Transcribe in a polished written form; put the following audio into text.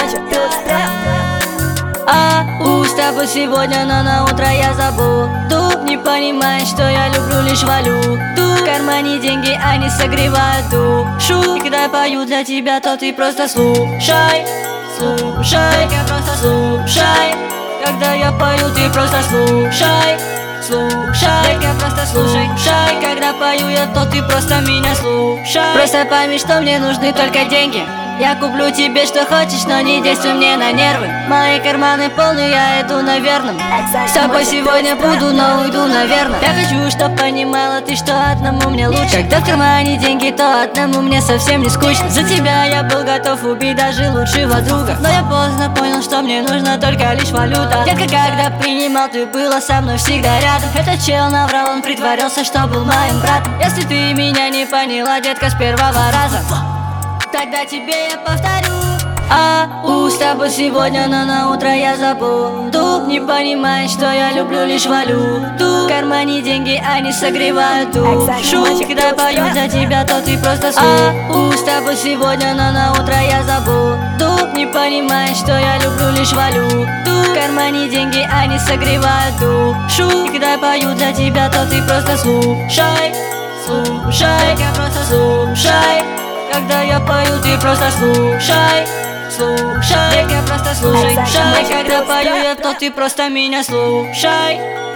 С тобой сегодня, но на утро я забуду. Не понимаешь, что я люблю лишь валюту. В кармане деньги, они согревают душу. И когда я пою для тебя, то ты просто слушай. Слушай, я просто слушай. Когда я пою, ты просто слушай. Слушай, я просто слушай. Когда пою я, то ты просто меня слушай. Просто пойми, что мне нужны только деньги. Я куплю тебе, что хочешь, но не действуй мне на нервы. Мои карманы полны, я иду на верном. С тобой сегодня буду, но уйду, наверное. Я хочу, чтоб понимала ты, что одному мне лучше. Когда в кармане деньги, то одному мне совсем не скучно. За тебя я был готов убить даже лучшего друга. Но я поздно понял, что мне нужна только лишь валюта. Детка, когда принимал, ты была со мной всегда рядом. Этот чел наврал, он притворился, что был моим братом. Если ты меня не поняла, детка, с первого раза, тогда тебе я повторю. С тобой сегодня, но на утро я забуду. Не понимаешь, что я люблю лишь валюту. В кармане деньги, они согревают душу. Когда я пою за тебя, то ты просто слушай. С тобой сегодня, но на утро я забуду. Не понимаешь, что я люблю лишь валюту. В кармане деньги, они согревают душу. И когда я пою для тебя, то ты просто слушай. Слушай, я просто слушай. Когда я пою, ты просто слушай. Слушай, я просто слушай. Когда пою я, то ты просто меня слушай.